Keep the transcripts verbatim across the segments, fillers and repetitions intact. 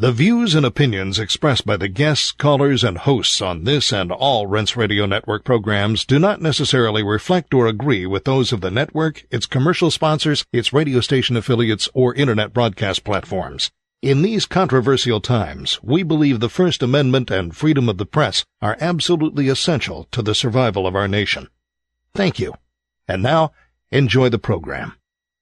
The views and opinions expressed by the guests, callers, and hosts on this and all Rense Radio Network programs do not necessarily reflect or agree with those of the network, its commercial sponsors, its radio station affiliates, or internet broadcast platforms. In these controversial times, we believe the First Amendment and freedom of the press are absolutely essential to the survival of our nation. Thank you. And now, enjoy the program.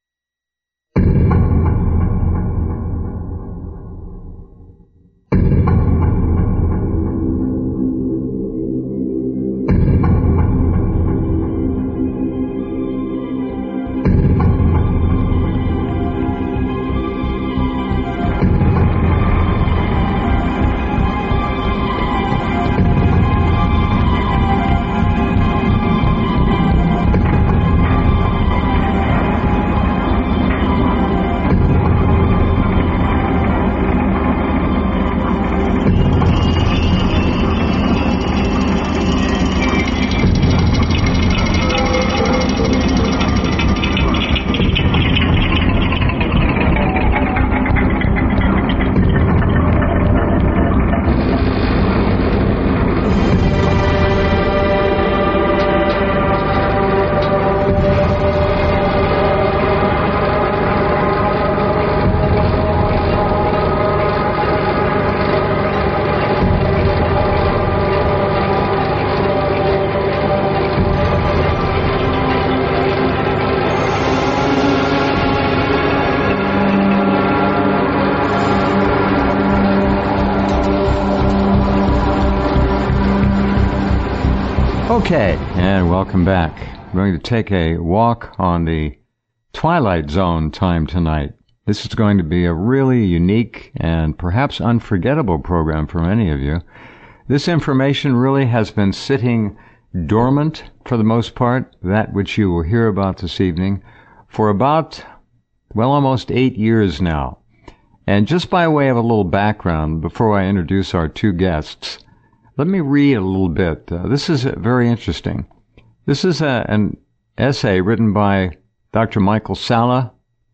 Okay, and welcome back. I'm going to take a walk on the Twilight Zone time tonight. This is going to be a really unique and perhaps unforgettable program for many of you. This information really has been sitting dormant, for the most part, that which you will hear about this evening, for about, well, almost eight years now. And just by way of a little background, before I introduce our two guests, let me read a little bit. Uh, this is uh, very interesting. This is a, an essay written by Doctor Michael Salla,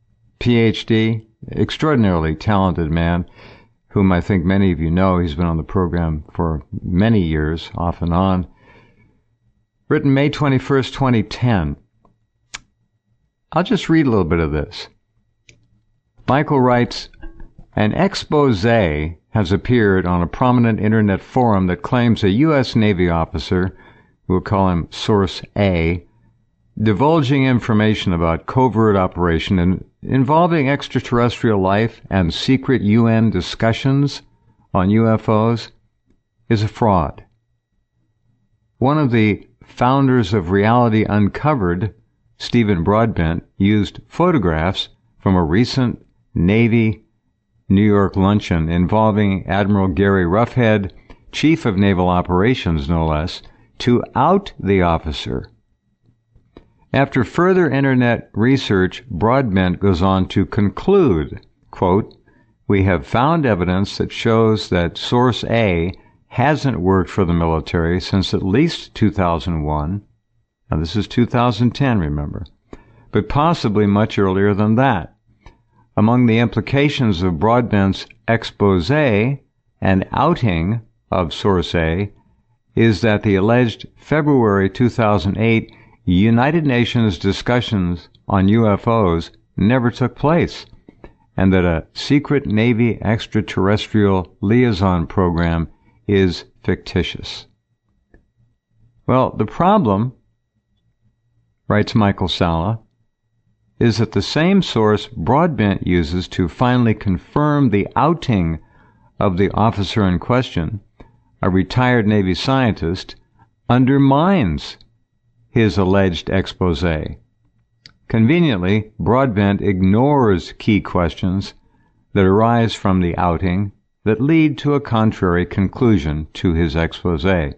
P H D, extraordinarily talented man, whom I think many of you know. He's been on the program for many years, off and on. Written May twenty-first, twenty ten. I'll just read a little bit of this. Michael writes, an expose has appeared on a prominent internet forum that claims a U S Navy officer, we'll call him Source A, divulging information about covert operation in, involving extraterrestrial life and secret U N discussions on U F Os is a fraud. One of the founders of Reality Uncovered, Stephen Broadbent, used photographs from a recent Navy New York luncheon involving Admiral Gary Roughead, Chief of Naval Operations no less, to out the officer. After further internet research, Broadbent goes on to conclude, quote, we have found evidence that shows that Source A hasn't worked for the military since at least two thousand one. Now this is two thousand ten, remember, but possibly much earlier than that. Among the implications of Broadbent's expose and outing of Source A is that the alleged February two thousand eight United Nations discussions on U F Os never took place, and that a secret Navy extraterrestrial liaison program is fictitious. Well, the problem, writes Michael Salla, is that the same source Broadbent uses to finally confirm the outing of the officer in question, a retired Navy scientist, undermines his alleged expose. Conveniently, Broadbent ignores key questions that arise from the outing that lead to a contrary conclusion to his expose. Let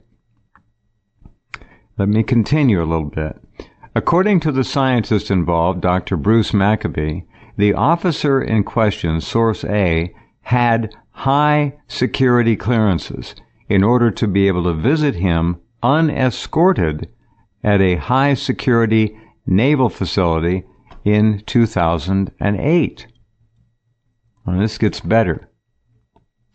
me continue a little bit. According to the scientist involved, Doctor Bruce Maccabee, the officer in question, Source A, had high security clearances in order to be able to visit him unescorted at a high security naval facility in two thousand eight. And this gets better.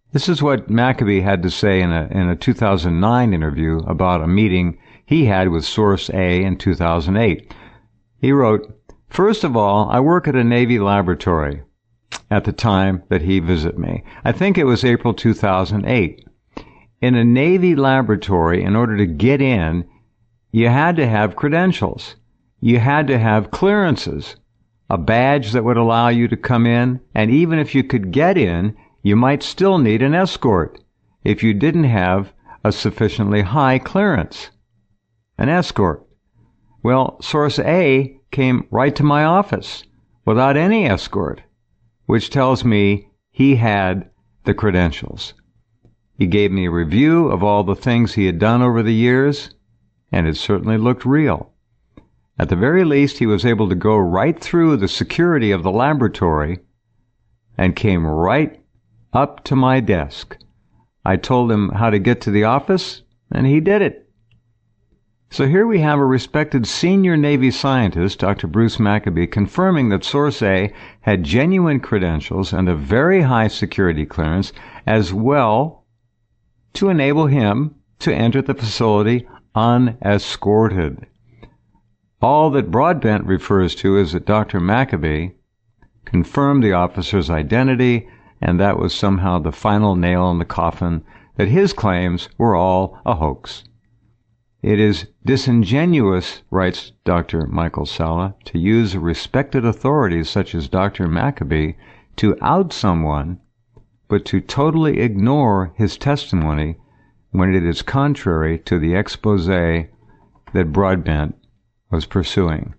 This is what Maccabee had to say in a, in a two thousand nine interview about a meeting he had with Source A in two thousand eight. He wrote, "First of all, I work at a Navy laboratory at the time that he visited me. I think it was April two thousand eight. In a Navy laboratory, in order to get in, you had to have credentials. You had to have clearances, a badge that would allow you to come in, and even if you could get in, you might still need an escort if you didn't have a sufficiently high clearance. An escort. Well, Source A came right to my office without any escort, which tells me he had the credentials. He gave me a review of all the things he had done over the years, and it certainly looked real. At the very least, he was able to go right through the security of the laboratory and came right up to my desk. I told him how to get to the office, and he did it." So here we have a respected senior Navy scientist, Doctor Bruce Maccabee, confirming that Source A had genuine credentials and a very high security clearance, as well to enable him to enter the facility unescorted. All that Broadbent refers to is that Doctor Maccabee confirmed the officer's identity, and that was somehow the final nail in the coffin, that his claims were all a hoax. "It is disingenuous," writes Doctor Michael Salla, "to use respected authorities such as Doctor Maccabee to out someone, but to totally ignore his testimony when it is contrary to the expose that Broadbent was pursuing."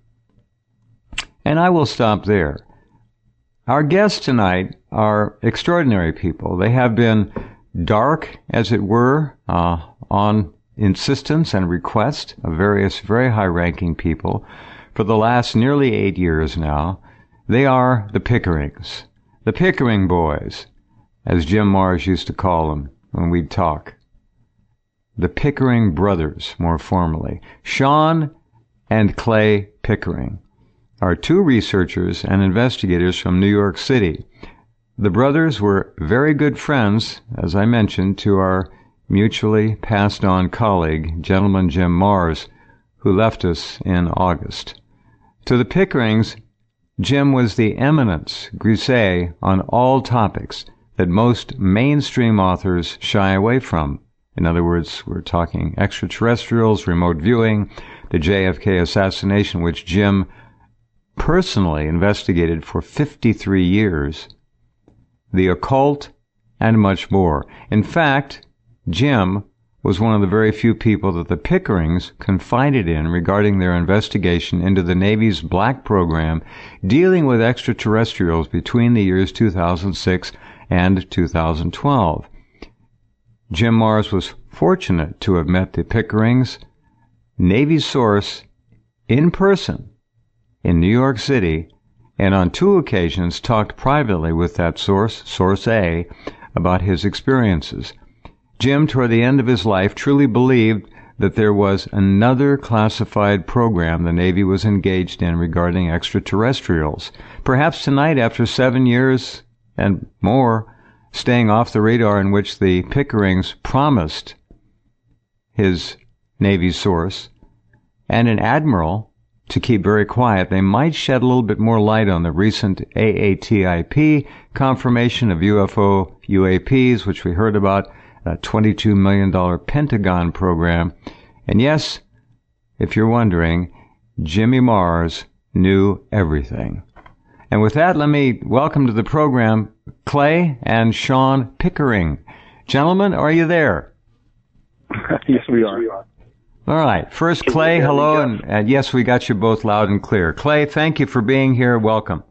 And I will stop there. Our guests tonight are extraordinary people. They have been dark, as it were, uh, on insistence and request of various very high-ranking people for the last nearly eight years now. They are the Pickerings, the Pickering boys, as Jim Marrs used to call them when we'd talk. The Pickering brothers, more formally. Sean and Clay Pickering are two researchers and investigators from New York City. The brothers were very good friends, as I mentioned, to our mutually passed-on colleague, gentleman Jim Marrs, who left us in August. To the Pickerings, Jim was the eminence grise on all topics that most mainstream authors shy away from. In other words, we're talking extraterrestrials, remote viewing, the J F K assassination, which Jim personally investigated for fifty-three years, the occult, and much more. In fact, Jim was one of the very few people that the Pickerings confided in regarding their investigation into the Navy's Black program dealing with extraterrestrials between the years two thousand six and two thousand twelve. Jim Marrs was fortunate to have met the Pickerings, Navy source, in person in New York City, and on two occasions talked privately with that source, Source A, about his experiences. Jim, toward the end of his life, truly believed that there was another classified program the Navy was engaged in regarding extraterrestrials. Perhaps tonight, after seven years and more staying off the radar, in which the Pickerings promised his Navy source and an admiral to keep very quiet, they might shed a little bit more light on the recent A A T I P confirmation of U F O U A Ps, which we heard about, a twenty-two million dollars Pentagon program. And yes, if you're wondering, Jimmy Marrs knew everything. And with that, let me welcome to the program Clay and Sean Pickering. Gentlemen, are you there? Yes, we are. All right. First, Clay, hello, and, and yes, we got you both loud and clear. Clay, thank you for being here. Welcome.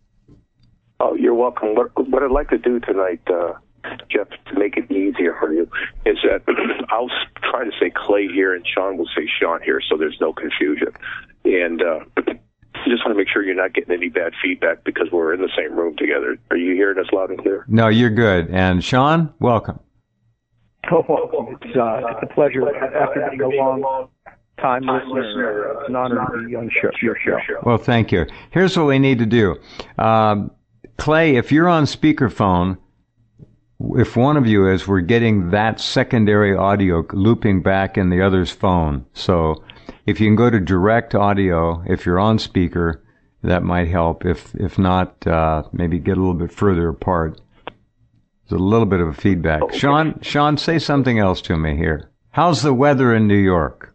Oh, you're welcome. What, what I'd like to do tonight, uh, Jeff, to make it easier for you, is that I'll try to say Clay here, and Sean will say Sean here, so there's no confusion. And uh, I just want to make sure you're not getting any bad feedback because we're in the same room together. Are you hearing us loud and clear? No, you're good. And Sean, welcome. Oh, well, it's, uh, it's a pleasure. After being a long time listener, it's an honor to be on your show. Well, thank you. Here's what we need to do. Um, Clay, if you're on speakerphone, if one of you is, we're getting that secondary audio looping back in the other's phone. So if you can go to direct audio, if you're on speaker, that might help. If if not, uh, maybe get a little bit further apart. There's a little bit of a feedback. Okay. Sean, Sean, say something else to me here. How's the weather in New York?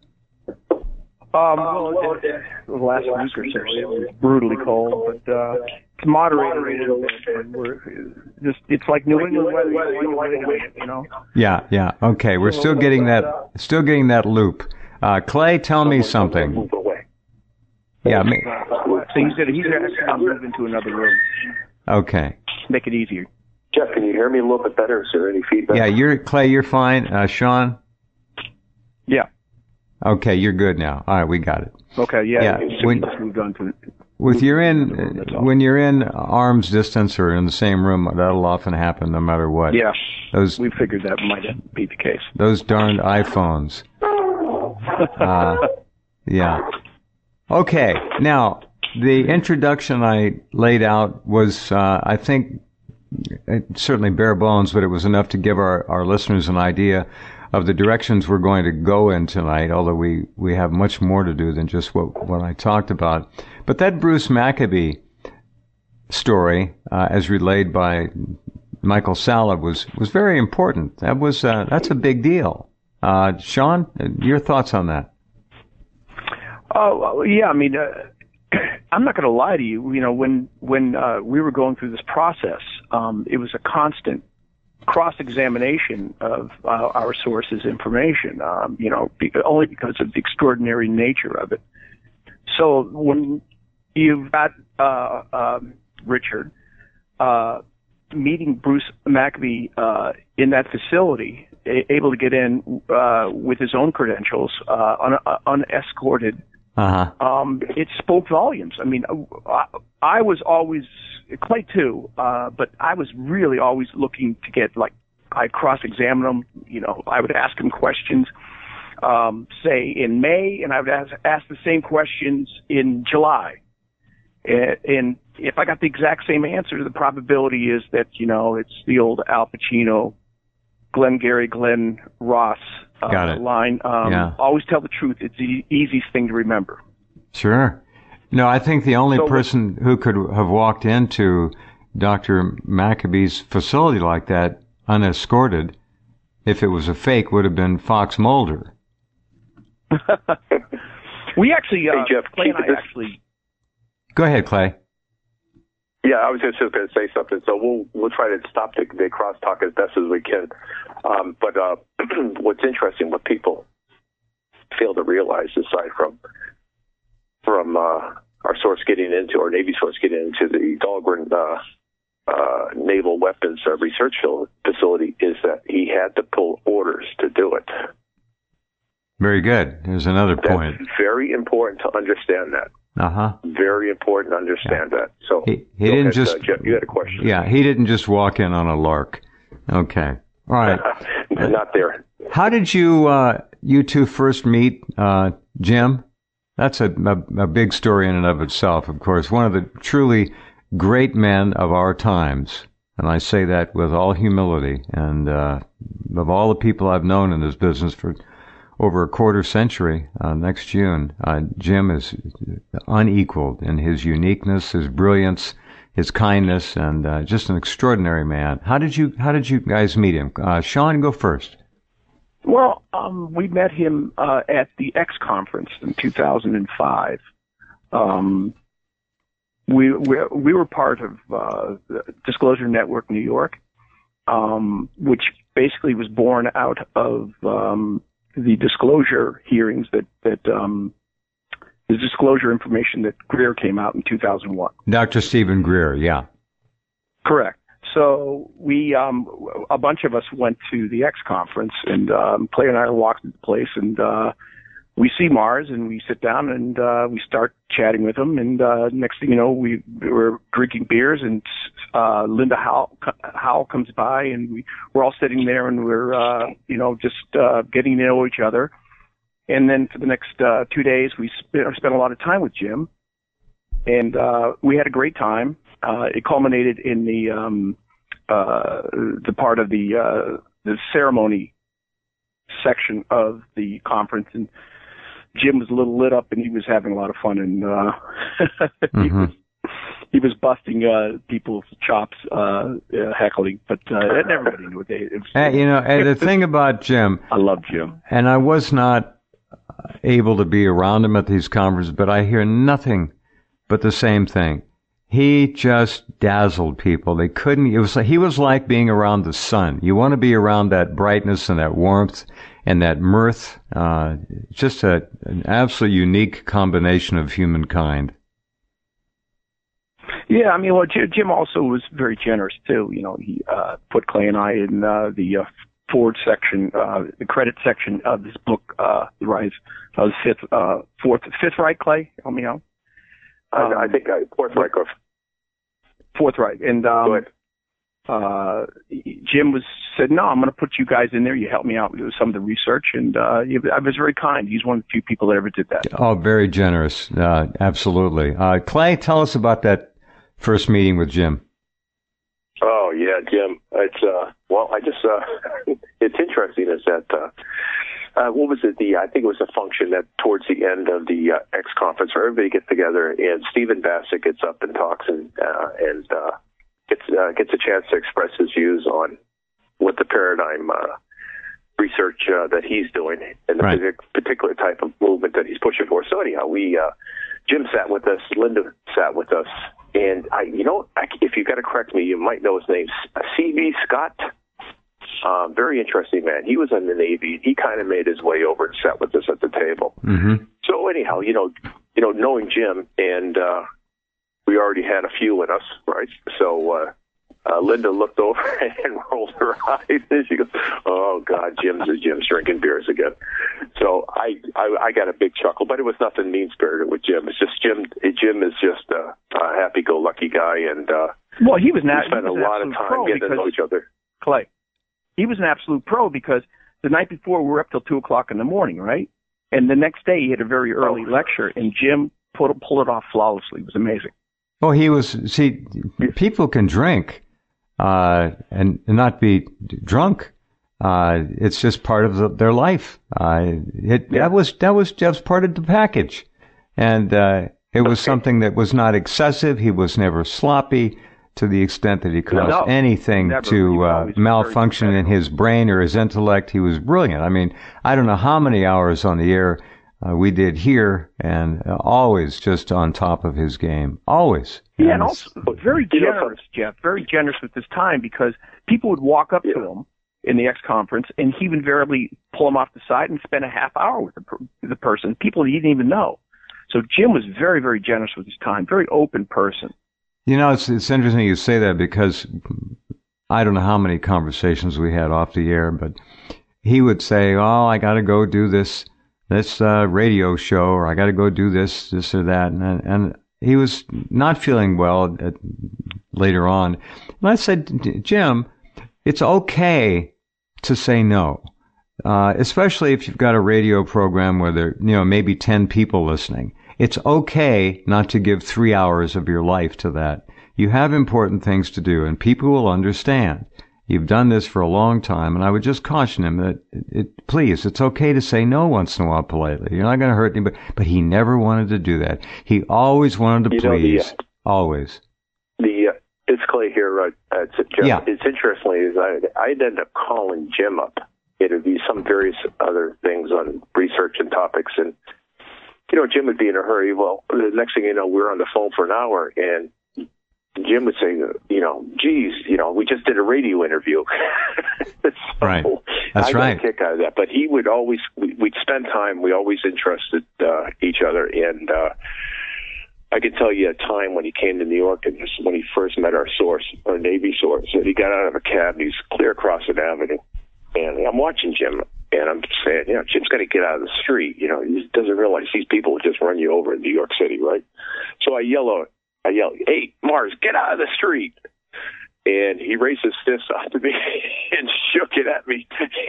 Um, well, it, the last week or so, it was brutally cold, but uh, it's moderated a little bit. We're just, it's like New England weather, you know? Yeah, yeah. Okay, we're still getting that, still getting that loop. Uh, Clay, tell me something. Yeah, me. So he's gonna, he's gonna move into another room. Okay. Make it easier. Jeff, can you hear me a little bit better? Is there any feedback? Yeah, you're Clay. You're fine. Uh, Sean. Yeah. Okay, you're good now. All right, we got it. Okay, yeah. Yeah. When, moved on to, with you're in when you're in arm's distance or in the same room, that'll often happen no matter what. Yeah. Those we figured that might be the case. Those darned iPhones. uh, yeah. Okay. Now, the introduction I laid out was, uh, I think, certainly bare bones, but it was enough to give our, our listeners an idea of the directions we're going to go in tonight, although we, we have much more to do than just what, what I talked about. But that Bruce Maccabee story, uh, as relayed by Michael Salla, was, was very important. That was, uh, that's a big deal. Uh, Sean, your thoughts on that? Oh, yeah, I mean, uh, I'm not going to lie to you. You know, when, when, uh, we were going through this process, um, it was a constant cross-examination of uh, our sources' information, um, you know, be, only because of the extraordinary nature of it. So when you've got uh, uh, Richard uh, meeting Bruce Maccabee uh, in that facility, a- able to get in uh, with his own credentials, uh, un- uh, unescorted, uh-huh. um, it spoke volumes. I mean, I, I was always Clay too, uh, but I was really always looking to get, like, I'd cross-examine him, you know, I would ask him questions, um, say in May, and I would ask, ask the same questions in July. And, and if I got the exact same answer, the probability is that, you know, it's the old Al Pacino, Glengarry Glenn Ross uh, got it. line. Um, yeah. Always tell the truth. It's the easiest thing to remember. Sure. No, I think the only so, person who could have walked into Doctor Maccabee's facility like that unescorted, if it was a fake, would have been Fox Mulder. we actually, uh, hey, Jeff, Clay and I this... actually... Go ahead, Clay. Yeah, I was just going to say something. So we'll we'll try to stop the, the crosstalk as best as we can. Um, but uh, what's interesting, what people fail to realize, aside from from uh, our source getting into, our Navy source getting into the Dahlgren uh, uh, Naval Weapons uh, Research Facility, is that he had to pull orders to do it. Very good. There's another That's point. very important to understand that. Uh-huh. Very important to understand yeah. that. So he, he didn't ahead, just. Uh, Jeff, you had a question. Yeah, he didn't just walk in on a lark. Okay. All right. Not there. How did you uh, you two first meet, uh, Jim? That's a, a a big story in and of itself. Of course, one of the truly great men of our times, and I say that with all humility. And uh, of all the people I've known in this business for over a quarter century, uh, next June, uh, Jim is unequaled in his uniqueness, his brilliance, his kindness, and uh, just an extraordinary man. How did you How did you guys meet him? Uh, Sean, go first. Well, um, we met him uh, at the X conference in two thousand five. Um, we, we we were part of uh, Disclosure Network New York, um, which basically was born out of um, the disclosure hearings that that um, the disclosure information that Greer came out in two thousand one. Doctor Stephen Greer, yeah, correct. So we, um, a bunch of us went to the X conference, and um, Clay and I walked to the place, and uh, we see Mars, and we sit down, and uh, we start chatting with him, and uh, next thing you know, we, we were drinking beers, and uh, Linda Howell, Howell comes by, and we, we're all sitting there, and we're, uh, you know, just uh, getting to know each other. And then for the next uh, two days, we spent, spent a lot of time with Jim, and uh, we had a great time. Uh, it culminated in the um, uh, the part of the uh, the ceremony section of the conference, and Jim was a little lit up, and he was having a lot of fun, and uh, mm-hmm. he was he was busting uh, people's chops, uh, uh, heckling, but uh, everybody knew it. It was, hey, you know, and the thing about Jim, I love Jim, and I was not able to be around him at these conferences, but I hear nothing but the same thing. He just dazzled people. They couldn't, it was, he was like being around the sun. You want to be around that brightness and that warmth and that mirth. Uh, just a, an absolutely unique combination of humankind. Yeah, I mean, well, Jim also was very generous too. You know, he uh, put Clay and I in uh, the uh, forward section, uh, the credit section of this book, uh, The Rise of the Fifth, uh, Fourth, Fifth Reich. Clay, help me out. Um, I think uh, Fourth Reich. Fourth Reich, and um, Go ahead. Uh, Jim was said, "No, I'm going to put you guys in there. You help me out with some of the research," and uh, I was very kind. He's one of the few people that ever did that. Oh, very generous, uh, absolutely. Uh, Clay, tell us about that first meeting with Jim. Oh yeah, Jim. It's uh, well, I just uh, it's interesting is that. Uh, Uh, what was it? The I think it was a function that towards the end of the uh, X conference, where everybody gets together, and Stephen Bassett gets up and talks and uh, and uh, gets uh, gets a chance to express his views on what the paradigm uh, research uh, that he's doing and the right. particular type of movement that he's pushing for. So anyhow, we uh, Jim sat with us, Linda sat with us, and I, you know, I, if you've got to correct me, you might know his name, C V Scott. Uh, very interesting man. He was in the Navy. He kind of made his way over and sat with us at the table. Mm-hmm. So anyhow, you know, you know, knowing Jim, and uh, we already had a few in us, right? So uh, uh, Linda looked over and rolled her eyes, and she goes, "Oh God, Jim's Jim's drinking beers again." So I, I, I got a big chuckle, but it was nothing mean spirited with Jim. It's just Jim. Jim is just a, a happy-go-lucky guy, and uh, well, he was not. We spent a lot of time getting to know each other. Clay. He was an absolute pro because the night before we were up till two o'clock in the morning, right? And the next day he had a very early oh. lecture, and Jim put pulled it off flawlessly. It was amazing. Well, he was. See, people can drink uh, and not be drunk. Uh, it's just part of the, their life. Uh, it, yeah. That was that was just part of the package, and uh, it was okay. something that was not excessive. He was never sloppy. To the extent that he caused no, anything never, to uh, malfunction in his brain or his intellect, he was brilliant. I mean, I don't know how many hours on the air uh, we did here, and uh, always just on top of his game. Always. Yeah, and, and also very generous, Jeff, very generous with his time, because people would walk up yeah. to him in the X conference, and he would invariably pull him off the side and spend a half hour with the, the person, people he didn't even know. So Jim was very, very generous with his time, very open person. You know, it's it's interesting you say that, because I don't know how many conversations we had off the air, but he would say, "Oh, I got to go do this this uh, radio show, or I got to go do this this or that," and and he was not feeling well at, later on. And I said, "Jim, it's okay to say no, uh, especially if you've got a radio program where there, you know, maybe ten people listening. It's okay not to give three hours of your life to that. You have important things to do, and people will understand. You've done this for a long time, and I would just caution him that, it, it, please, it's okay to say no once in a while politely. You're not going to hurt anybody." But he never wanted to do that. He always wanted to you please, know, the, uh, always. The uh, it's Clay here. Uh, it's, Jeff, yeah. It's interesting is I I'd end up calling Jim up, interview some various other things on research and topics, and you know, Jim would be in a hurry. Well, the next thing you know, we're on the phone for an hour, and Jim would say, you know, geez, you know, we just did a radio interview. so right. That's I got right. a kick out of that. But he would always, we'd spend time, we always interested uh, each other. And uh, I can tell you a time when he came to New York, and just when he first met our source, our Navy source, that he got out of a cab, and he's clear across an avenue. And I'm watching Jim. And I'm saying, you know, Jim's got to get out of the street. You know, he doesn't realize these people will just run you over in New York City, right? So I yell out, I yell, "Hey, Mars, get out of the street!" And he raised his fist up to me and shook it at me.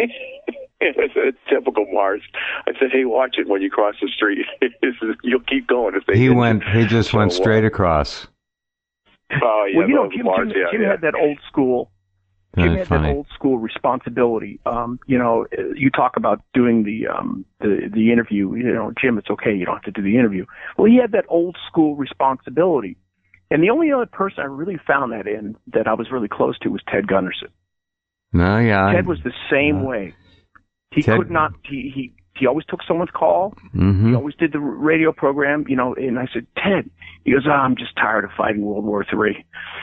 And I said, "Typical Mars." I said, "Hey, watch it when you cross the street. You'll keep going if they." He went. You. He just so, went straight uh, across. Oh yeah, well, you know, Jim, Mars, Jim, yeah, Jim yeah. had that old school Jim Very had funny. that old school responsibility. Um, you know, you talk about doing the um, the the interview. You know, Jim, it's okay. You don't have to do the interview. Well, he had that old school responsibility. And the only other person I really found that in that I was really close to was Ted Gunderson. No, yeah. Ted was the same uh, way. He Ted, could not. He he he always took someone's call. Mm-hmm. He always did the radio program. You know, and I said, Ted. He goes, oh, I'm just tired of fighting World War Three.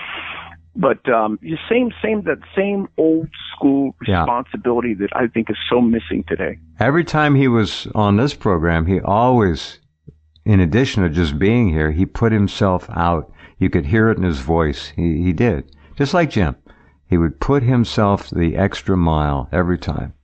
But um, the same, same, that same old school responsibility yeah. that I think is so missing today. Every time he was on this program, he always, in addition to just being here, he put himself out. You could hear it in his voice. He he did, just like Jim. He would put himself the extra mile every time.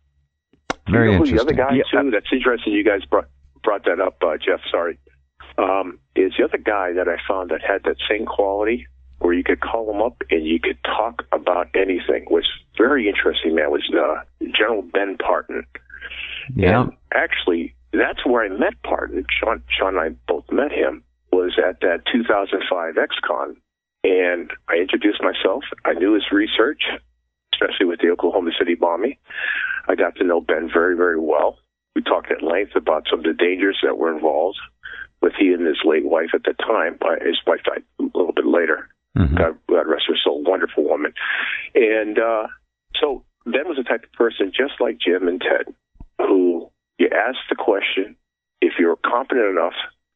Very you know interesting. The other guy too. That's interesting. You guys brought brought that up, uh, Jeff. Sorry. Um, is the other guy that I found that had that same quality, where you could call him up and you could talk about anything. Was very interesting, man, was uh, General Ben Parton. Yeah. And actually, that's where I met Parton. Sean, Sean and I both met him, was at that two thousand five X-Con. And I introduced myself. I knew his research, especially with the Oklahoma City bombing. I got to know Ben very, very well. We talked at length about some of the dangers that were involved with he and his late wife at the time. His wife died a little bit later. Mm-hmm. God, God rest her soul, wonderful woman. And uh, so Ben was the type of person, just like Jim and Ted, who you ask the question, if you're competent enough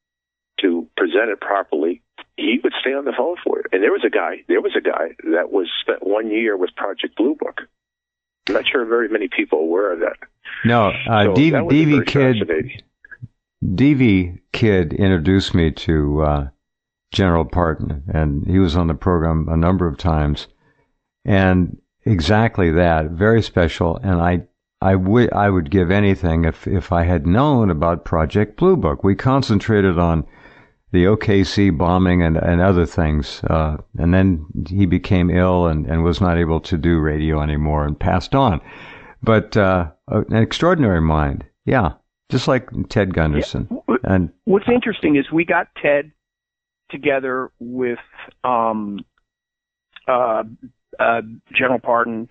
to present it properly, he would stay on the phone for you. And there was a guy, there was a guy that was spent one year with Project Blue Book. I'm not sure very many people are aware of that. No, uh, so D- that was D V very Kid, D V Kid introduced me to uh, General Parton, and he was on the program a number of times. And exactly that, very special. And I, I would, I would give anything if, if I had known about Project Blue Book. We concentrated on the O K C bombing and, and other things. Uh, and then he became ill and, and was not able to do radio anymore and passed on. But uh, an extraordinary mind. Yeah, just like Ted Gunderson. Yeah. And what's interesting is we got Ted together with um, uh, uh, General Parton.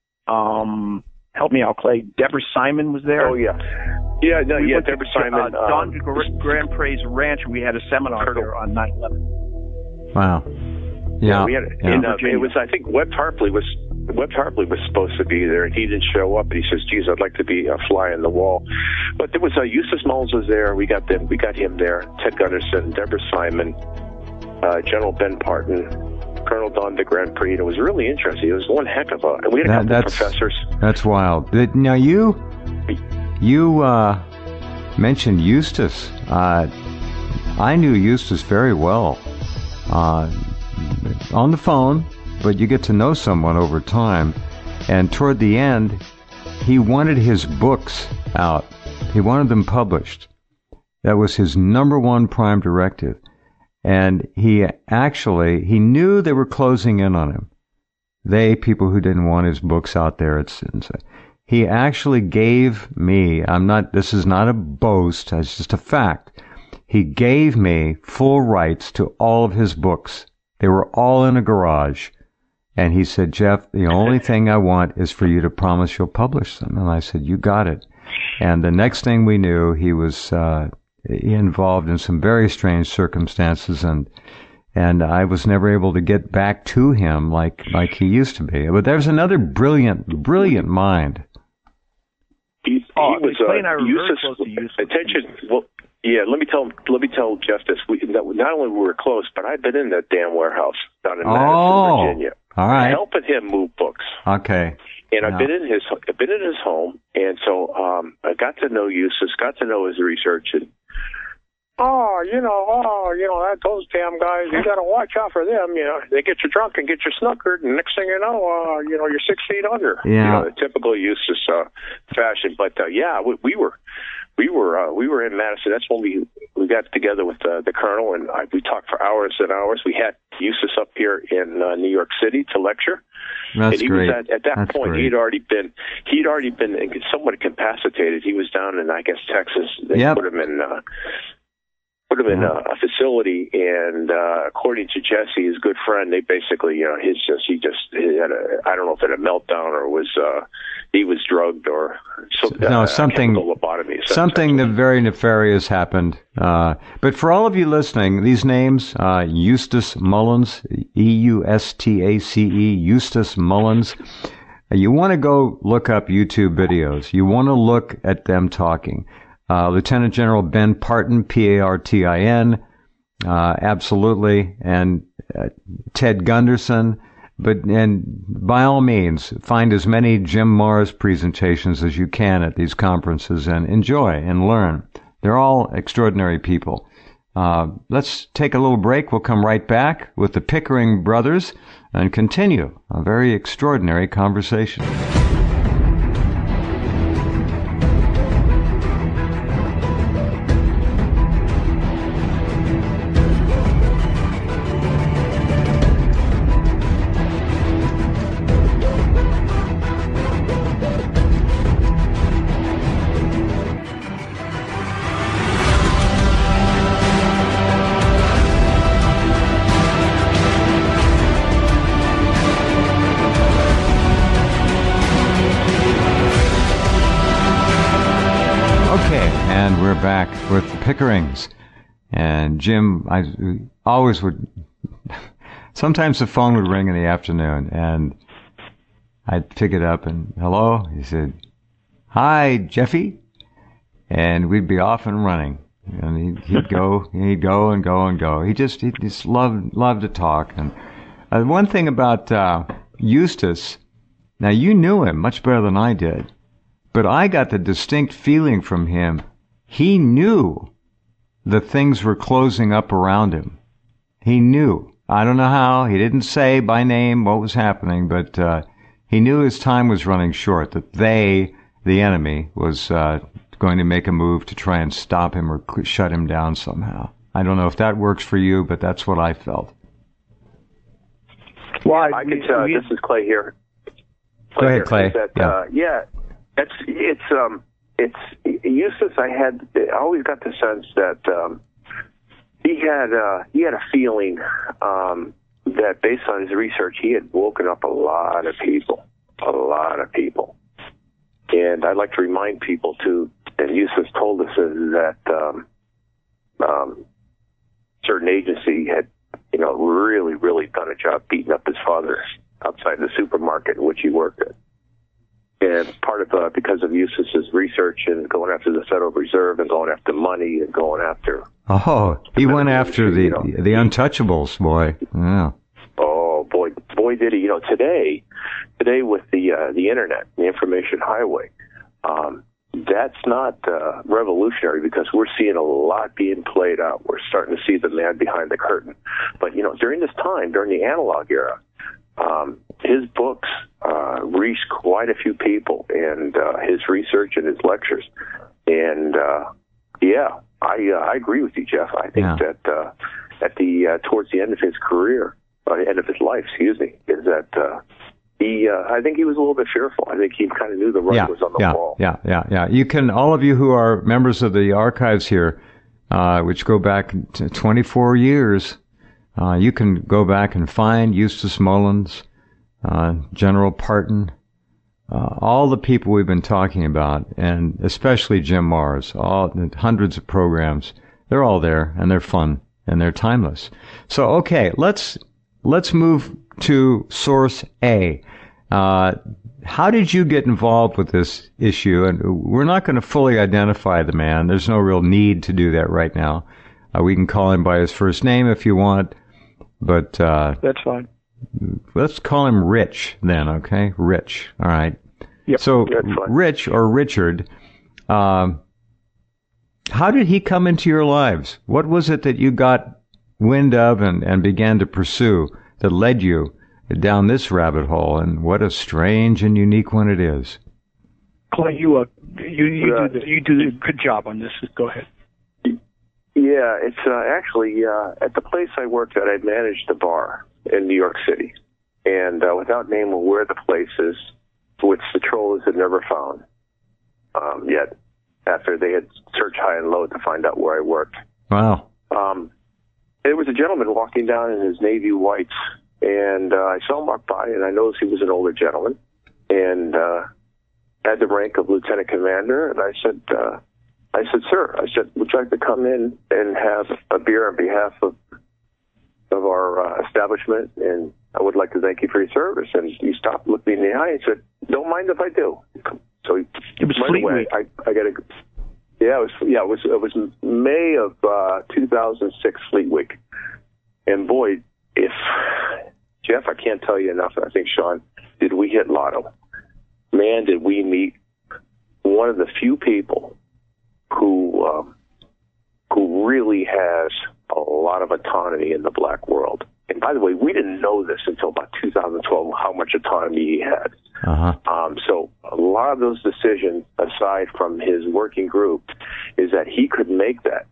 Um, help me out, Clay. Deborah Simon was there. Oh, yeah. Yeah, no, we yeah, went Deborah to, Simon. Uh, Don um, Grand Prairie Ranch, we had a seminar Colonel. there on nine eleven. Wow. Yeah. yeah, we had, yeah. And, uh, it was, I think, Webb Harpley was Webb Harpley was supposed to be there, and he didn't show up. And he says, "Geez, I'd like to be a fly on the wall." But there was uh, Eustace Knowles was there. We got them. We got him there. Ted Gunderson, Deborah Simon, uh, General Ben Parton, Colonel Don de Grand Prix. And it was really interesting. It was one heck of a. And we had a that, couple that's, of professors. That's wild. Did, now you, you uh, mentioned Eustace. Uh, I knew Eustace very well uh, on the phone. But you get to know someone over time. And toward the end, he wanted his books out. He wanted them published. That was his number one prime directive. And he actually, he knew they were closing in on him. They, people who didn't want his books out there. It's, it's, he actually gave me, I'm not, this is not a boast, it's just a fact. He gave me full rights to all of his books. They were all in a garage. And he said, "Jeff, the only thing I want is for you to promise you'll publish them." And I said, "You got it." And the next thing we knew, he was uh, involved in some very strange circumstances, and and I was never able to get back to him like like he used to be. But there's another brilliant, brilliant mind. He, he oh, was Clay and I uh, were Eustace, very close to Eustace. Attention. Well, yeah. Let me tell. Let me tell Jeff this. We, that not only were we close, but I've been in that damn warehouse down in Oh. Madison, Virginia. All right. Helping him move books. Okay. And yeah. I've been in his I've been in his home, and so um, I got to know Eustace, got to know his research, and oh, you know, oh, you know, that those damn guys, you got to watch out for them. You know, they get you drunk and get you snookered, and next thing you know, uh, you know, you're six feet under. Yeah. You know, the typical Eustace uh, fashion. But uh, yeah, we, we were. We were uh, we were in Madison. That's when we we got together with uh, the Colonel, and I, we talked for hours and hours. We had Eustace up here in uh, New York City to lecture. That's and he great. Was at, at that That's point, great. he'd already been he'd already been somewhat incapacitated. He was down in I guess Texas. They Yep. put him in. Uh, put him in a, a facility, and uh, according to Jesse, his good friend, they basically, you know, his just he just he had a I don't know if it had a meltdown or was uh, he was drugged or so, no uh, something lobotomy, something very nefarious happened. Uh, but for all of you listening, these names: uh, Eustace Mullins, E U S T A C E, Eustace Mullins. You want to go look up YouTube videos. You want to look at them talking. Uh, Lieutenant General Ben Partin, P A R T I N, uh, absolutely, and uh, Ted Gunderson. But and by all means, find as many Jim Marrs presentations as you can at these conferences and enjoy and learn. They're all extraordinary people. Uh, let's take a little break. We'll come right back with the Pickering brothers and continue a very extraordinary conversation. Back with the Pickerings. And Jim, I always would, sometimes the phone would ring in the afternoon and I'd pick it up and, hello? He said, hi, Jeffy. And we'd be off and running. And he'd, he'd go, he'd go and go and go. He just, he just loved, loved to talk. And uh, one thing about uh, Eustace, now you knew him much better than I did, but I got the distinct feeling from him he knew that things were closing up around him. He knew. I don't know how. He didn't say by name what was happening, but uh, he knew his time was running short, that they, the enemy, was uh, going to make a move to try and stop him or shut him down somehow. I don't know if that works for you, but that's what I felt. Well, I, I can tell. This is Clay here. Clay Go ahead, Clay. That, yeah. Uh, yeah. It's it's um. It's Eustace. I had I always got the sense that um, he had uh, he had a feeling um, that based on his research, he had woken up a lot of people, a lot of people. And I'd like to remind people too, and Eustace told us that um, um, certain agency had, you know, really, really done a job beating up his father outside the supermarket in which he worked at. And part of, uh, because of Eustace's research and going after the Federal Reserve and going after money and going after... Oh, he went after the, you know, the untouchables, boy. Yeah. Oh, boy, boy did he. You know, today, today with the, uh, the internet, the information highway, um, that's not, uh, revolutionary because we're seeing a lot being played out. We're starting to see the man behind the curtain. But, you know, during this time, during the analog era, um, his books uh, reached quite a few people, and uh, his research and his lectures. And uh, yeah, I uh, I agree with you, Jeff. I think yeah. that uh, at the uh, towards the end of his career, or the end of his life, excuse me, is that uh, he? Uh, I think he was a little bit fearful. I think he kind of knew the writing yeah, was on the yeah, wall. Yeah, yeah, yeah. You can, all of you who are members of the archives here, uh, which go back to twenty-four years. Uh, you can go back and find Eustace Mullins, uh, General Partin, uh, all the people we've been talking about, and especially Jim Marrs, all hundreds of programs. They're all there, and they're fun, and they're timeless. So, okay, let's let's move to source A. Uh, how did you get involved with this issue? And we're not going to fully identify the man. There's no real need to do that right now. Uh, we can call him by his first name if you want. But uh, that's fine. Let's call him Rich then, okay? Rich, all right. Yep, so Rich or Richard, um, how did he come into your lives? What was it that you got wind of and, and began to pursue that led you down this rabbit hole? And what a strange and unique one it is. Clay, you uh, you you uh, do the, you do a good job on this. Go ahead. Yeah, it's uh, actually uh, at the place I worked at, I managed a bar in New York City. And uh, without naming where the place is, which the Trollers had never found um, yet, after they had searched high and low to find out where I worked. Wow. um, there was a gentleman walking down in his navy whites, and uh, I saw him walk by, and I noticed he was an older gentleman, and uh, had the rank of lieutenant commander. And I said, uh, I said, sir, I said, would you like to come in and have a beer on behalf of of our uh, establishment? And I would like to thank you for your service. And he stopped, looked me in the eye, and said, don't mind if I do. So he, it was right away, I, I got to. Yeah, it was. Yeah, it was. It was May of uh, two thousand six, Fleet Week, and boy, if Jeff, I can't tell you enough. I think Sean, did we hit lotto? Man, did we meet one of the few people who um, who really has a lot of autonomy in the black world. And by the way, we didn't know this until about two thousand twelve, how much autonomy he had. Uh-huh. Um, so a lot of those decisions, aside from his working group, is that he could make that.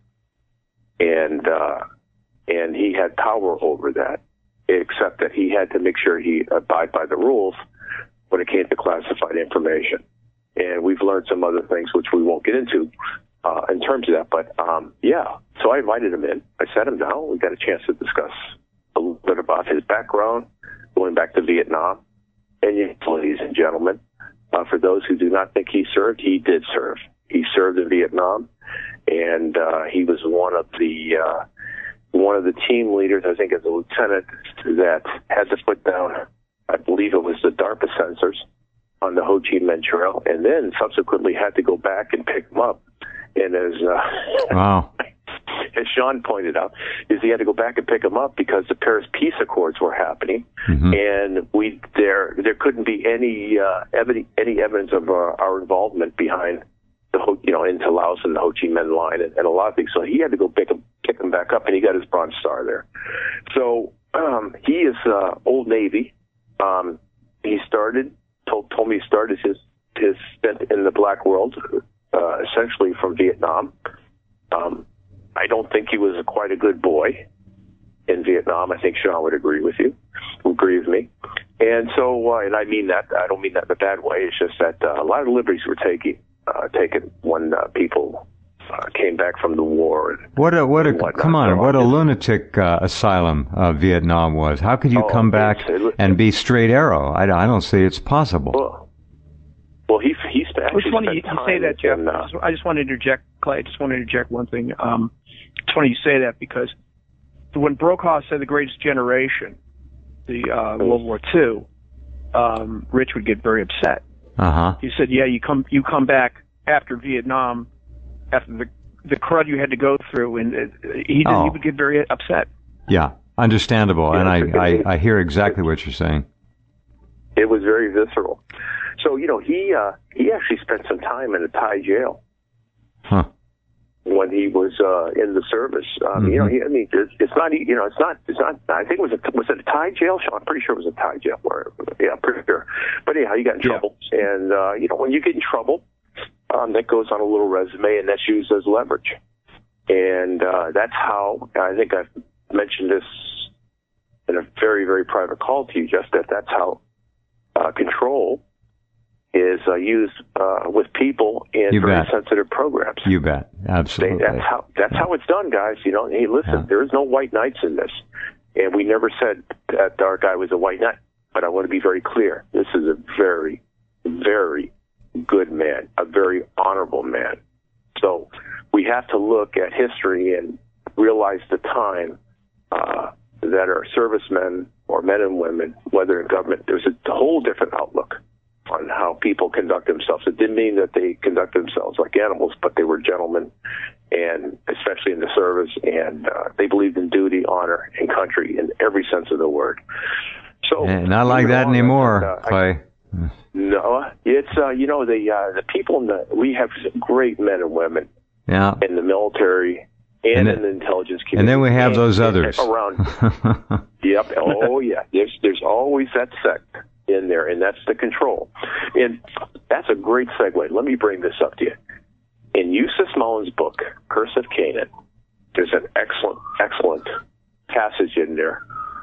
And, uh, and he had power over that, except that he had to make sure he abide by the rules when it came to classified information. And we've learned some other things which we won't get into uh, in terms of that. But, um, yeah, so I invited him in. I sat him down. We got a chance to discuss a little bit about his background, going back to Vietnam. And yes, ladies and gentlemen, uh, for those who do not think he served, he did serve. He served in Vietnam, and uh, he was one of the uh, one of the team leaders, I think, as a lieutenant, that had to put down, I believe it was the DARPA sensors on the Ho Chi Minh Trail, and then subsequently had to go back and pick them up. And as uh, wow. as Sean pointed out, is he had to go back and pick them up because the Paris Peace Accords were happening, mm-hmm. and we there there couldn't be any uh, evidence any evidence of our, our involvement behind the Ho, you know into Laos and the Ho Chi Minh line and, and a lot of things. So he had to go pick them pick them back up, and he got his Bronze Star there. So um, he is uh, Old Navy. Um, he started told told me he started his his stint in the black world. Uh, essentially from Vietnam. Um, I don't think he was a, quite a good boy in Vietnam. I think Sean would agree with you, would agree with me. And so, uh, and I mean that, I don't mean that in a bad way. It's just that uh, a lot of liberties were taken, uh, taken when uh, people uh, came back from the war. And, what a, what a, come on, so what a lunatic uh, asylum uh, Vietnam was. How could you oh, come back it, and be straight arrow? I, I don't see it's possible. Well, Well, he he's actually it's funny you, spent you say that, Jeff. in, uh, I, just, I just want to interject, Clay. I just want to interject one thing. Um, it's funny you say that because when Brokaw said the greatest generation, the uh, World War Two, um, Rich would get very upset. Uh huh. He said, "Yeah, you come you come back after Vietnam, after the the crud you had to go through," and uh, he did, oh. he would get very upset. Yeah, understandable, yeah, and I, I I hear exactly what you're saying. It was very visceral. So, you know, he uh, he actually spent some time in a Thai jail huh. when he was uh, in the service. Um, mm-hmm. You know, he, I mean, it's, it's not, you know, it's not, it's not. I think it was a was it a Thai jail? Sean, I'm pretty sure it was a Thai jail. Where, yeah, pretty sure. But anyhow, he got in yeah. trouble, and uh, you know, when you get in trouble, um, that goes on a little resume, and that's used as leverage. And uh, that's how I think I've mentioned this in a very, very private call to you, just that that's how uh, control is uh, used uh, with people in you very bet. sensitive programs. You bet, absolutely. They, that's how that's yeah. how it's done, guys. You know, hey, listen, yeah. there is no white knights in this, and we never said that our guy was a white knight. But I want to be very clear: this is a very, very good man, a very honorable man. So we have to look at history and realize the time uh, that our servicemen or men and women, whether in government, there's a whole different outlook on how people conduct themselves. It didn't mean that they conduct themselves like animals, but they were gentlemen, and especially in the service, and uh, they believed in duty, honor, and country in every sense of the word. So, and not like that anymore, and, uh, Clay. I, no, it's uh, you know the uh, the people in the we have great men and women, yeah, in the military and, and then, in the intelligence community, and then we have and, those others around. Yep. Oh yeah. There's there's always that sect in there, and that's the control. And that's a great segue. Let me bring this up to you. In Eustace Mullins' book, Curse of Canaan, there's an excellent, excellent passage in there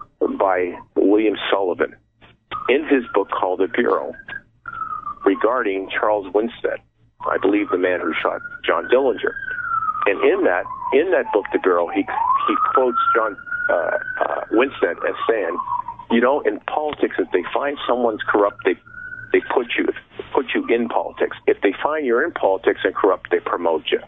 by William Sullivan in his book called The Bureau regarding Charles Winstead, I believe the man who shot John Dillinger. And in that in that book, The Girl, he he quotes John uh, uh, Winstead as saying, you know, in politics, if they find someone's corrupt, they they put you put you in politics. If they find you're in politics and corrupt, they promote you.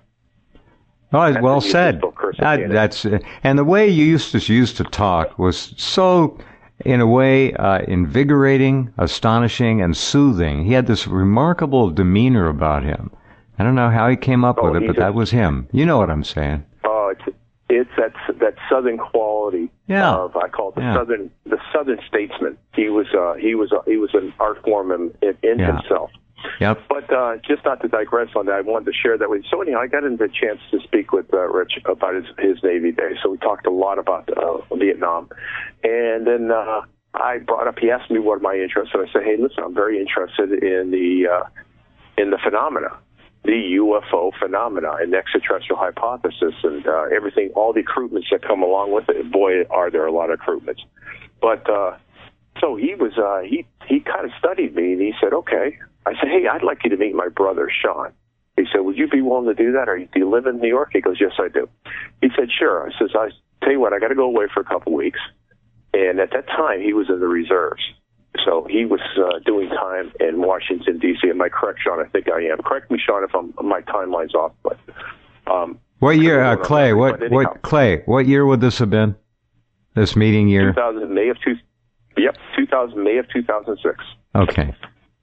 Oh, That's well said. That, that's and the way you used to used to talk was so, in a way, uh, invigorating, astonishing, and soothing. He had this remarkable demeanor about him. I don't know how he came up oh, with it, but just, that was him. You know what I'm saying? Oh, it's it's that that southern quality yeah. of I call it the yeah. southern the southern statesman. He was uh, he was uh, he was an art form in, in, in yeah. himself. Yep. But uh, just not to digress on that, I wanted to share that with you. So anyhow, I got into a chance to speak with uh, Rich about his, his Navy days. So we talked a lot about uh, Vietnam. And then uh, I brought up, he asked me what my interests, and I said, hey, listen, I'm very interested in the uh, in the phenomena, the U F O phenomena and extraterrestrial hypothesis and uh, everything, all the recruitments that come along with it. Boy, are there a lot of recruitments. But uh, so he was, uh, he, he kind of studied me, and he said, okay. I said, hey, I'd like you to meet my brother, Sean. He said, would you be willing to do that? Or do you live in New York? He goes, yes, I do. He said, sure. I says, I tell you what, I got to go away for a couple weeks. And at that time, he was in the reserves. So he was uh, doing time in Washington, D C Am I correct, Sean? I think I am. Correct me, Sean, if I'm, my timeline's off. But um, what year, uh, Clay? What, what, Clay? What year would this have been? This meeting year? two thousand, May of two. Yep, two thousand, May of two thousand six. Okay.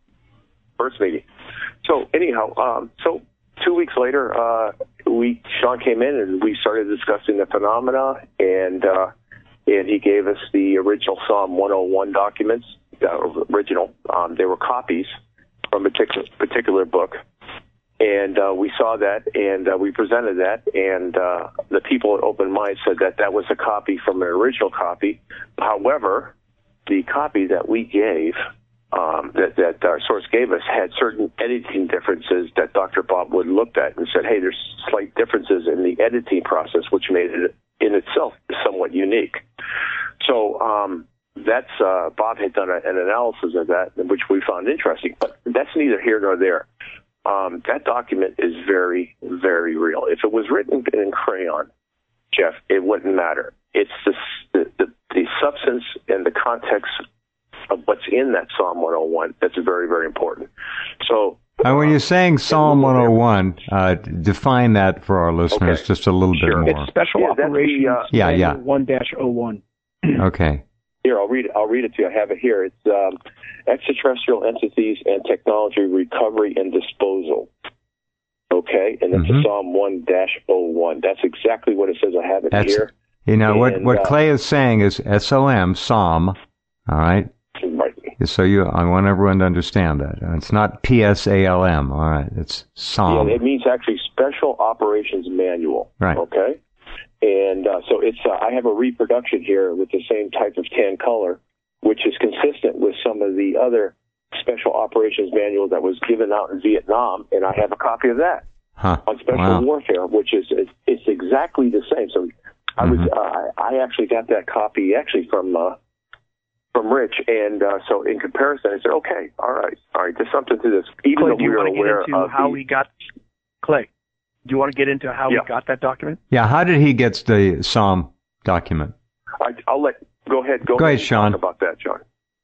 First meeting. So anyhow, um, so two weeks later, uh, we Sean came in and we started discussing the phenomena, and uh, and he gave us the original Psalm one oh one documents, uh, original. Um, they were copies from a particular, particular book, and uh, we saw that, and uh, we presented that, and uh, the people at Open Mind said that that was a copy from an original copy. However, the copy that we gave. Um, that, that our source gave us had certain editing differences that Doctor Bob Wood looked at and said, hey, there's slight differences in the editing process, which made it in itself somewhat unique. So um, that's uh, Bob had done a, an analysis of that, which we found interesting. But that's neither here nor there. Um, that document is very, very real. If it was written in crayon, Jeff, it wouldn't matter. It's the, the, the, the substance and the context of what's in that Psalm one oh one that's very, very important. So uh, when you're saying Psalm one oh one, uh, define that for our listeners okay. just a little sure. bit more. It's Special yeah, Operations the, uh, yeah, yeah. one dash oh one. Okay. Here, I'll read it. I'll read it to you. I have it here. It's um, Extraterrestrial Entities and Technology Recovery and Disposal. Okay, and it's mm-hmm. Psalm one dash oh one. That's exactly what it says. I have it that's, here. You know, and, what, what uh, Clay is saying is S O M, Psalm, all right? Right. So you, I want everyone to understand that. It's not P S A L M, all right? It's Psalm. Yeah, it means actually Special Operations Manual. Right. Okay? And uh, so it's. Uh, I have a reproduction here with the same type of tan color, which is consistent with some of the other Special Operations Manual that was given out in Vietnam, and I have a copy of that huh. on Special wow. Warfare, which is it's, it's exactly the same. So I was. Mm-hmm. Uh, I actually got that copy actually from. Uh, From Rich, and uh, so in comparison, I said, "Okay, all right, all right, there's something to this." Even Clay, though do we you were want to get aware into of how the, we got Clay? Do you want to get into how yeah. we got that document? Yeah, how did he get the Psalm document? I, I'll let go ahead. Go, go ahead, ahead Sean. Talk about that, John.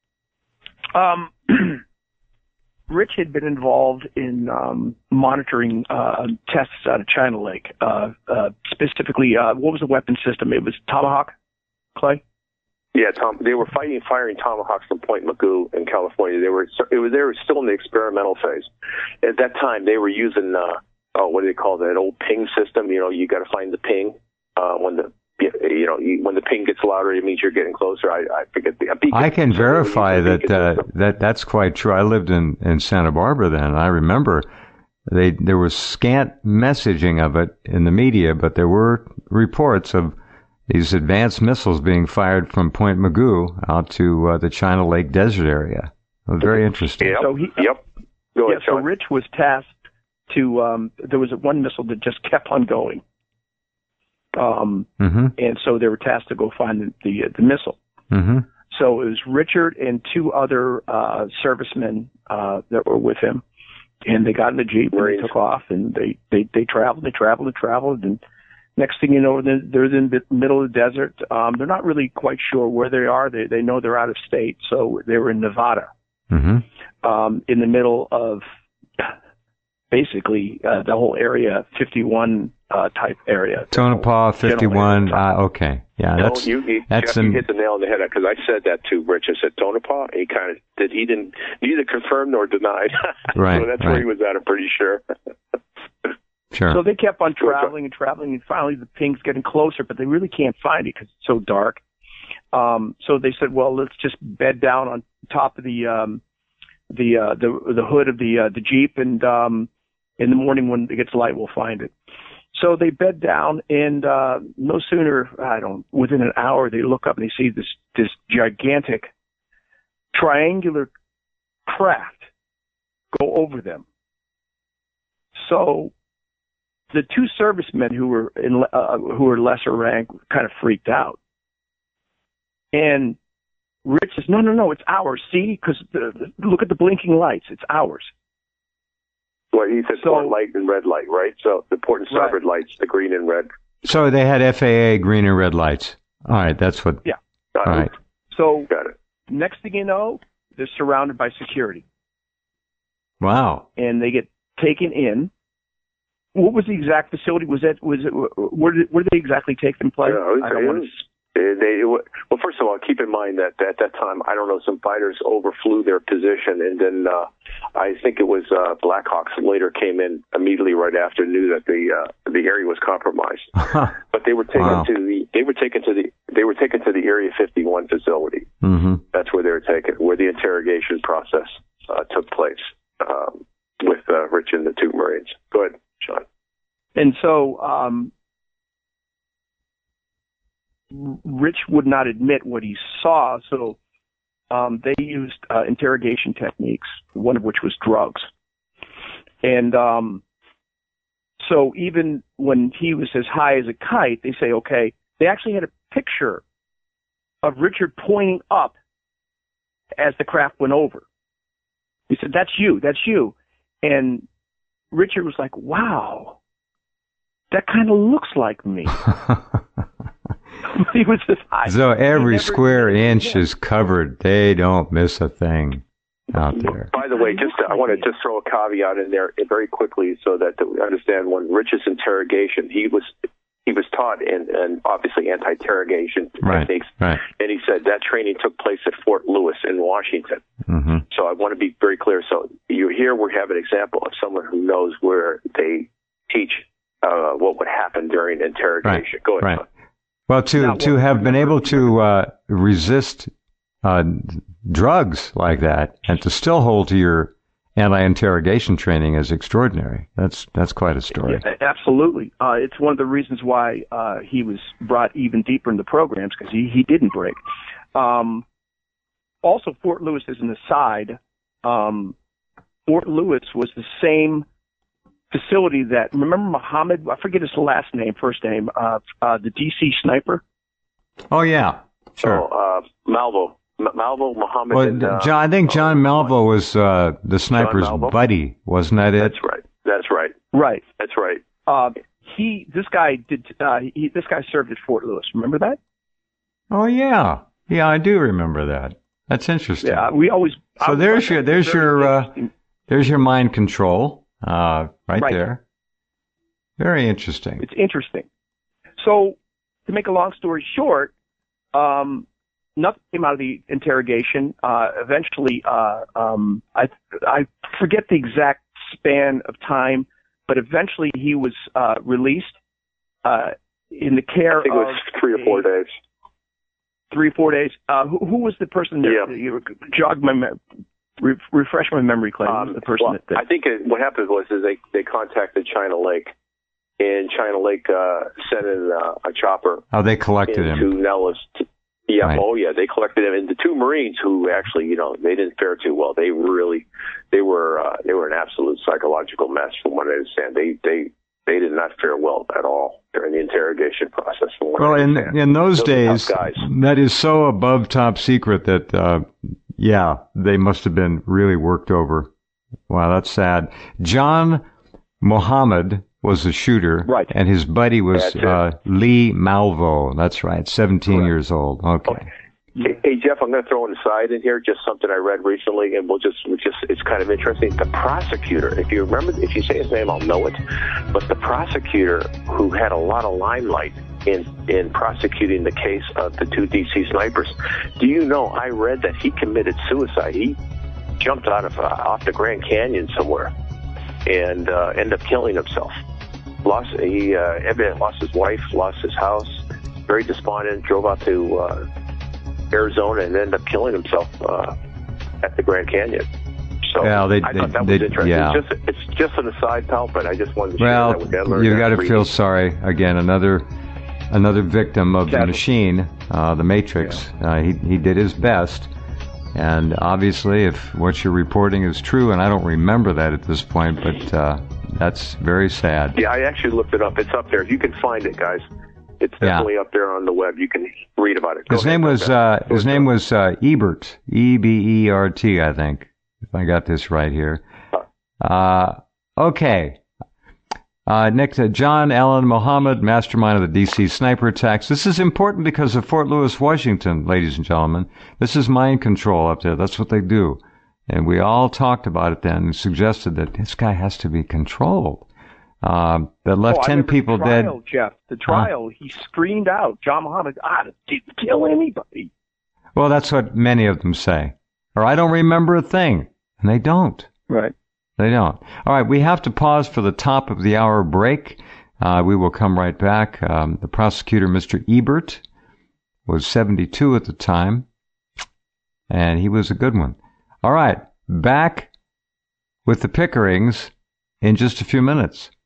Um, Rich had been involved in um, monitoring uh, tests out of China Lake. Uh, uh, specifically, uh, what was the weapon system? It was Tomahawk, Clay? Yeah, Tom. They were fighting, firing tomahawks from Point Mugu in California. They were, it was, they were still in the experimental phase. At that time, they were using, uh, oh, what do they call that old ping system? You know, you got to find the ping uh, when the, you know, you, when the ping gets louder, it means you're getting closer. I, I forget the. Beacon. I can verify that uh, that that's quite true. I lived in, in Santa Barbara then, and I remember they there was scant messaging of it in the media, but there were reports of these advanced missiles being fired from Point Mugu out to uh, the China Lake Desert area. It was very interesting. Yep. So he, yep. Go yeah, ahead, so Sean. Rich was tasked to, um, there was one missile that just kept on going. Um, mm-hmm. And so they were tasked to go find the, the, the missile. Mm-hmm. So it was Richard and two other uh, servicemen uh, that were with him. and they got in the Jeep and they took off, and they, they, they traveled, they traveled, and traveled, and next thing you know, they're, they're in the middle of the desert. Um, they're not really quite sure where they are. They, they know they're out of state, so they were in Nevada, mm-hmm. um, in the middle of basically uh, the whole area, fifty-one uh, type area. Tonopah, fifty-one. Uh, okay, yeah, no, that's you, you, that's Jeff, an, you hit the nail on the head because I said that to Rich. I said Tonopah. He kind of did. He didn't neither confirm nor denied. Right. So that's right. where he was at. I'm pretty sure. Sure. So they kept on traveling and traveling, and finally the ping's getting closer, but they really can't find it because it's so dark. Um, so they said, well, let's just bed down on top of the um, the uh, the the hood of the uh, the Jeep, and um, in the morning when it gets light, we'll find it. So they bed down, and uh, no sooner, I don't, within an hour, they look up and they see this this gigantic triangular craft go over them. So the two servicemen who were in uh, who were lesser rank kind of freaked out, and Rich says, "No, no, no, it's ours. See, because look at the blinking lights. It's ours." Well, he said So- port light and red light, right? So the port and starboard Right. lights, the green and red. So they had F A A green and red lights. All right, that's what. Yeah. Got All it. right. So Got it. next thing you know, they're surrounded by security, Wow. and they get taken in. What was the exact facility? Was that was it? Where did where did they exactly take them place? Yeah, it was- I don't it want was- They, they, well, first of all, keep in mind that at that time, I don't know, some fighters overflew their position, and then uh, I think it was uh, Blackhawks later came in immediately right after, knew that the uh, the area was compromised. But they were taken Wow. to the they were taken to the they were taken to the Area fifty-one facility. Mm-hmm. That's where they were taken, where the interrogation process uh, took place um, with uh, Rich and the two Marines. Go ahead, Sean. And so um, Rich would not admit what he saw, so um, they used uh, interrogation techniques, one of which was drugs. And um, so even when he was as high as a kite, they say, okay, they actually had a picture of Richard pointing up as the craft went over. He said, that's you, that's you. And Richard was like, wow, that kind of looks like me. He was this high. So every never- square inch is covered. They don't miss a thing out there. By the way, just to, I want to just throw a caveat in there very quickly so that we understand when Rich's interrogation, he was he was taught in, in obviously anti-interrogation Right, techniques, right. and he said that training took place at Fort Lewis in Washington. Mm-hmm. So I want to be very clear. So you here we have an example of someone who knows where they teach uh, what would happen during interrogation. Right, Go ahead. right. Sean. Well, to Now, to what- have been able to uh, resist uh, drugs like that and to still hold to your anti-interrogation training is extraordinary. That's that's quite a story. Yeah, absolutely. Uh, it's one of the reasons why uh, he was brought even deeper in the programs, because he, he didn't break. Um, also, Fort Lewis is an aside. Um, Fort Lewis was the same facility that, remember Muhammad, I forget his last name, first name, uh, uh, the D C sniper? Oh yeah, sure. So uh, Malvo, M- Malvo, Muhammad. Well, and, uh, John, I think John Malvo was uh, the sniper's Malvo? buddy, wasn't that it? That's right. That's right. Right. That's right. Uh, he, this guy did, uh, he, this guy served at Fort Lewis. Remember that? Oh yeah, yeah, I do remember that. That's interesting. Yeah, we always. So I- there's your there's very your uh, interesting. there's your mind control uh, right, Right. there. Very interesting. It's interesting. So, to make a long story short, um, nothing came out of the interrogation. Uh, eventually, uh, um, I I forget the exact span of time, but eventually he was uh, released uh, in the care I think it was of three or four a- days. Three or four days. Uh, who, who was the person that Yeah. you jogged my me- re- refresh my memory, Clay? Who was Um, the person well, that, that I think it, what happened was is they they contacted China Lake, and China Lake uh, sent in uh, a chopper Oh, they collected into him. Nellis. To, yeah, Right. oh yeah, they collected him, and the two Marines who actually, you know, they didn't fare too well. They really, they were uh, they were an absolute psychological mess from what I understand. They they they did not fare well at all during the interrogation process. From what Well, I in understand. in those Those are days, tough guys. that is so above top secret that uh, yeah, they must have been really worked over Wow, that's sad. John Muhammad was the shooter, right, and his buddy was uh, Lee Malvo. That's right, seventeen right. years old. Okay. okay. Hey, hey, Jeff, I'm going to throw an aside in here, just something I read recently, and we'll just, we'll just, it's kind of interesting. The prosecutor, if you remember, if you say his name, I'll know it, but the prosecutor who had a lot of limelight in, in prosecuting the case of the two D C snipers, do you know, I read that he committed suicide. He jumped out of, uh, off the Grand Canyon somewhere and uh, ended up killing himself. Lost, he uh, evidently lost his wife, lost his house, very despondent, drove out to uh, Arizona and ended up killing himself uh, at the Grand Canyon. So well, they, I they, thought that they, was interesting. Yeah. It's, just, it's just an aside, pal, but I just wanted to well, share that with Edler. You've got to feel sorry. Again, another another victim of the machine, uh, the Matrix. Yeah. Uh, he, he did his best. And obviously, if what you're reporting is true, and I don't remember that at this point, but uh, that's very sad. Yeah, I actually looked it up. It's up there. You can find it, guys. It's definitely yeah. up there on the web. You can read about it. Go his ahead, name was uh, his name was uh, Ebert, E B E R T, I think, if I got this right here. Uh, okay. Uh, next, uh, John Allen Muhammad, mastermind of the D C sniper attacks. This is important because of Fort Lewis, Washington, ladies and gentlemen. This is mind control up there. That's what they do. And we all talked about it then and suggested that this guy has to be controlled. Uh, that left oh, ten people the trial, dead. Jeff, the trial, huh? He screamed out, John Muhammad, I didn't kill anybody. Well, that's what many of them say. Or I don't remember a thing. And they don't. Right. They don't. All right, we have to pause for the top of the hour break. Uh, we will come right back. Um, the prosecutor, Mister Ebert, was seventy-two at the time, and he was a good one. All right, back with the Pickerings in just a few minutes.